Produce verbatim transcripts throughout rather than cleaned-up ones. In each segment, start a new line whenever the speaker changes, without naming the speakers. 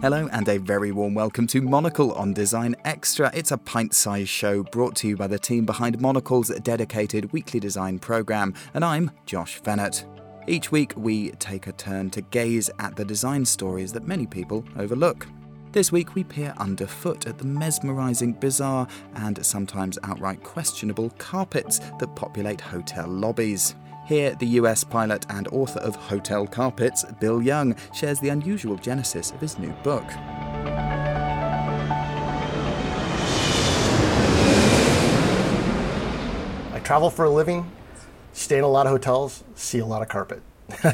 Hello and a very warm welcome to Monocle on Design Extra. It's a pint-sized show brought to you by the team behind Monocle's dedicated weekly design programme, and I'm Josh Fennett. Each week we take a turn to gaze at the design stories that many people overlook. This week we peer underfoot at the mesmerising, bizarre and sometimes outright questionable carpets that populate hotel lobbies. Here, the U S pilot and author of Hotel Carpets, Bill Young, shares the unusual genesis of his new book.
I travel for a living, stay in a lot of hotels, see a lot of carpet.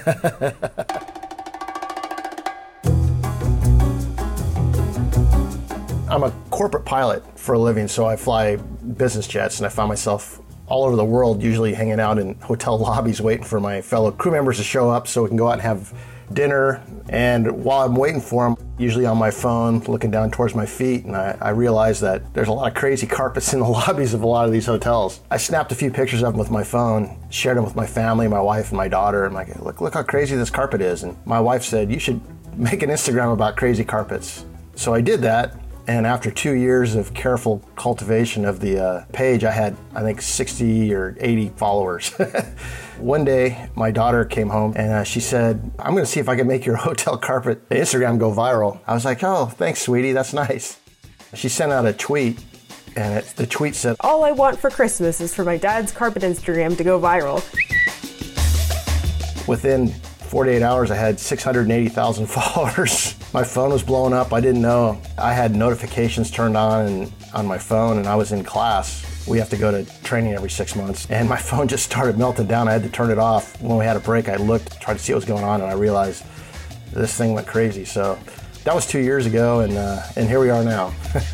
I'm a corporate pilot for a living, so I fly business jets, and I find myself all over the world, usually hanging out in hotel lobbies waiting for my fellow crew members to show up so we can go out and have dinner. And while I'm waiting for them, usually on my phone, looking down towards my feet, and I, I realize that there's a lot of crazy carpets in the lobbies of a lot of these hotels. I snapped a few pictures of them with my phone, shared them with my family, my wife and my daughter. I'm like, look, look how crazy this carpet is. And my wife said, you should make an Instagram about crazy carpets. So I did that. And after two years of careful cultivation of the uh, page, I had, I think, sixty or eighty followers. One day, my daughter came home and uh, she said, I'm going to see if I can make your hotel carpet Instagram go viral. I was like, oh, thanks, sweetie. That's nice. She sent out a tweet, and it, the tweet said,
all I want for Christmas is for my dad's carpet Instagram to go viral.
Within forty-eight hours, I had six hundred eighty thousand followers. My phone was blowing up. I didn't know. I had notifications turned on and, on my phone, and I was in class. We have to go to training every six months. And my phone just started melting down. I had to turn it off. When we had a break, I looked, tried to see what was going on, and I realized this thing went crazy. So that was two years ago, and, uh, and here we are now.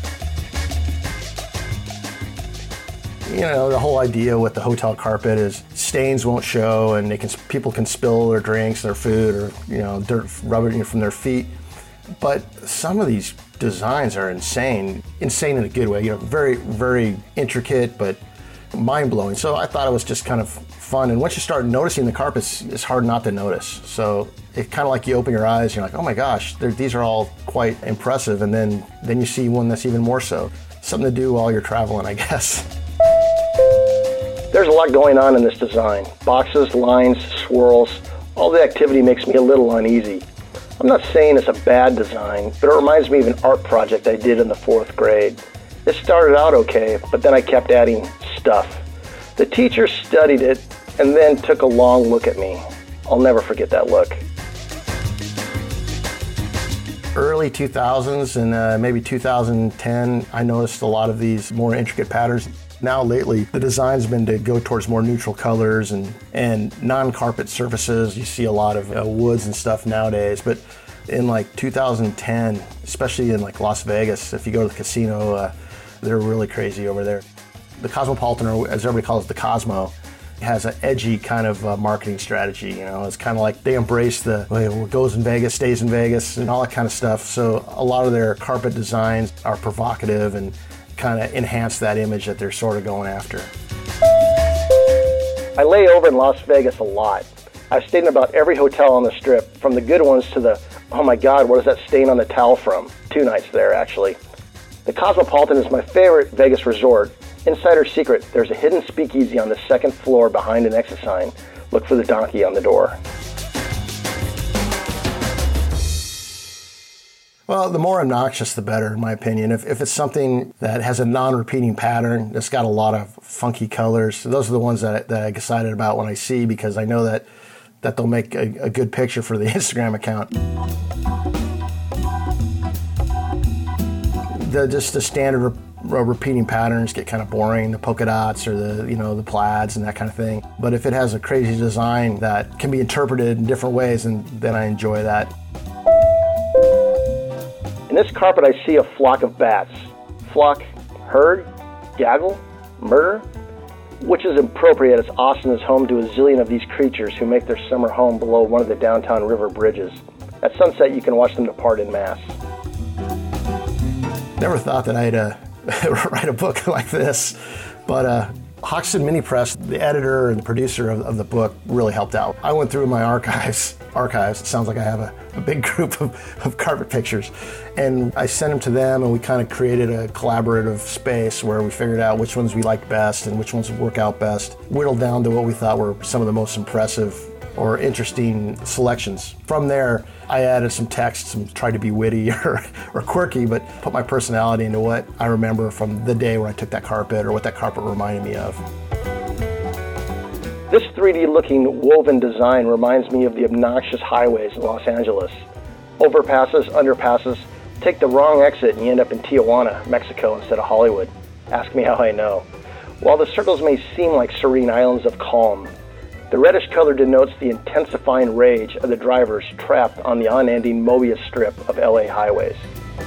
You know, the whole idea with the hotel carpet is stains won't show, and they can people can spill their drinks, their food, or you know, dirt rubbing from their feet. But some of these designs are insane, insane in a good way. You know, very, very intricate, but mind-blowing. So I thought it was just kind of fun. And once you start noticing the carpets, it's hard not to notice. So it's kind of like you open your eyes, you're like, oh my gosh, these are all quite impressive. And then then you see one that's even more so. Something to do while you're traveling, I guess. There's a lot going on in this design. Boxes, lines, swirls, all the activity makes me a little uneasy. I'm not saying it's a bad design, but it reminds me of an art project I did in the fourth grade. It started out okay, but then I kept adding stuff. The teacher studied it and then took a long look at me. I'll never forget that look. Early two thousands and uh, maybe two thousand ten, I noticed a lot of these more intricate patterns. Now lately, the design's been to go towards more neutral colors and, and non-carpet surfaces. You see a lot of uh, woods and stuff nowadays, but in like two thousand ten, especially in like Las Vegas, if you go to the casino, uh, they're really crazy over there. The Cosmopolitan, or as everybody calls it, the Cosmo, has an edgy kind of uh, marketing strategy. You know, it's kind of like they embrace the well, what goes in Vegas stays in Vegas and all that kind of stuff. So a lot of their carpet designs are provocative and kind of enhance that image that they're sort of going after. I lay over in Las Vegas a lot. I've stayed in about every hotel on the Strip, from the good ones to the, oh my God, what is that stain on the towel from? Two nights there, actually. The Cosmopolitan is my favorite Vegas resort. Insider secret, there's a hidden speakeasy on the second floor behind an exit sign. Look for the donkey on the door. Well, the more obnoxious, the better, in my opinion. If, if it's something that has a non-repeating pattern, that's got a lot of funky colors, those are the ones that, that I get excited about when I see, because I know that, that they'll make a, a good picture for the Instagram account. The, just the standard re- repeating patterns get kind of boring, the polka dots or the, you know, the plaids and that kind of thing. But if it has a crazy design that can be interpreted in different ways, then, then I enjoy that. In this carpet, I see a flock of bats. Flock, herd, gaggle, murder? Which is appropriate, as Austin is home to a zillion of these creatures who make their summer home below one of the downtown river bridges. At sunset, you can watch them depart en masse. Never thought that I'd uh, write a book like this, but uh, Hoxton Mini Press, the editor and the producer of, of the book, really helped out. I went through my archives archives. It sounds like I have a, a big group of, of carpet pictures. And I sent them to them, and we kind of created a collaborative space where we figured out which ones we liked best and which ones would work out best, whittled down to what we thought were some of the most impressive or interesting selections. From there, I added some text and tried to be witty or, or quirky, but put my personality into what I remember from the day where I took that carpet or what that carpet reminded me of. This three D looking woven design reminds me of the obnoxious highways in Los Angeles. Overpasses, underpasses, take the wrong exit and you end up in Tijuana, Mexico instead of Hollywood. Ask me how I know. While the circles may seem like serene islands of calm, the reddish color denotes the intensifying rage of the drivers trapped on the unending Mobius strip of L A highways.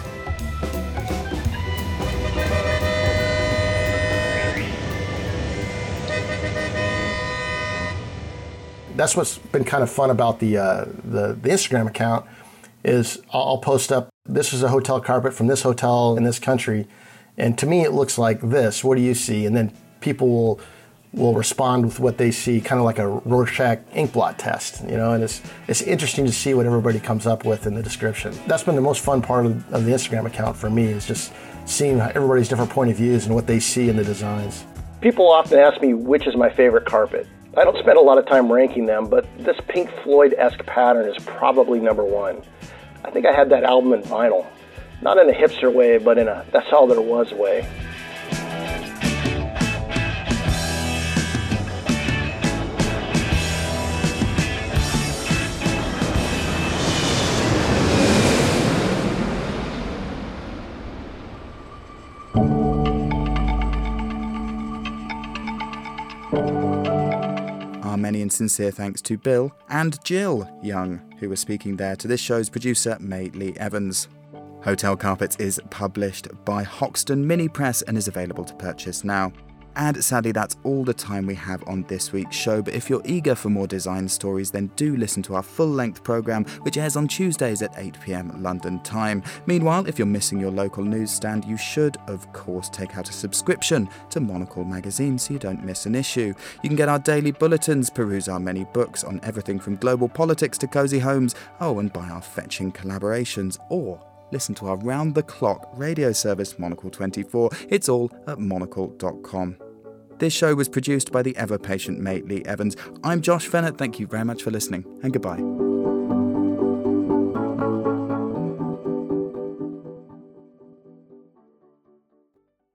That's what's been kind of fun about the, uh, the the Instagram account is I'll post up, this is a hotel carpet from this hotel in this country, and to me it looks like this. What do you see? And then people will will respond with what they see, kind of like a Rorschach inkblot test, you know, and it's it's interesting to see what everybody comes up with in the description. That's been the most fun part of, of the Instagram account for me, is just seeing everybody's different point of views and what they see in the designs. People often ask me which is my favorite carpet. I don't spend a lot of time ranking them, but this Pink Floyd-esque pattern is probably number one. I think I had that album in vinyl. Not in a hipster way, but in a that's all there was way.
Many and sincere thanks to Bill and Jill Young, who were speaking there, to this show's producer, May Lee Evans. Hotel Carpets is published by Hoxton Mini Press and is available to purchase now. And sadly, that's all the time we have on this week's show, but if you're eager for more design stories, then do listen to our full-length programme, which airs on Tuesdays at eight p.m. London time. Meanwhile, if you're missing your local newsstand, you should, of course, take out a subscription to Monocle magazine so you don't miss an issue. You can get our daily bulletins, peruse our many books on everything from global politics to cosy homes, oh, and buy our fetching collaborations, or listen to our round-the-clock radio service, Monocle twenty-four. It's all at monocle dot com. This show was produced by the ever-patient May Lee Evans. I'm Josh Fennett. Thank you very much for listening, and goodbye.